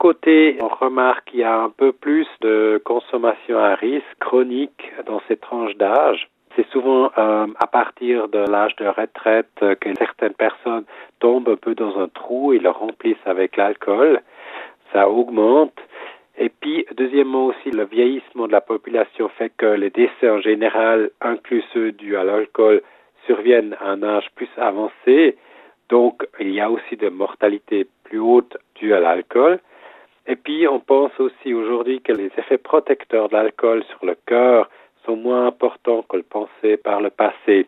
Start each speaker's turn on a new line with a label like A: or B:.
A: côté, on remarque qu'il y a un peu plus de consommation à risque chronique dans ces tranches d'âge. C'est souvent à partir de l'âge de retraite que certaines personnes tombent un peu dans un trou et le remplissent avec l'alcool. Ça augmente. Et puis, deuxièmement aussi, le vieillissement de la population fait que les décès en général, inclus ceux dus à l'alcool, surviennent à un âge plus avancé. Donc, il y a aussi de mortalité plus haute due à l'alcool. Et puis, on pense aussi aujourd'hui que les effets protecteurs de l'alcool sur le cœur sont moins importants que le pensait par le passé.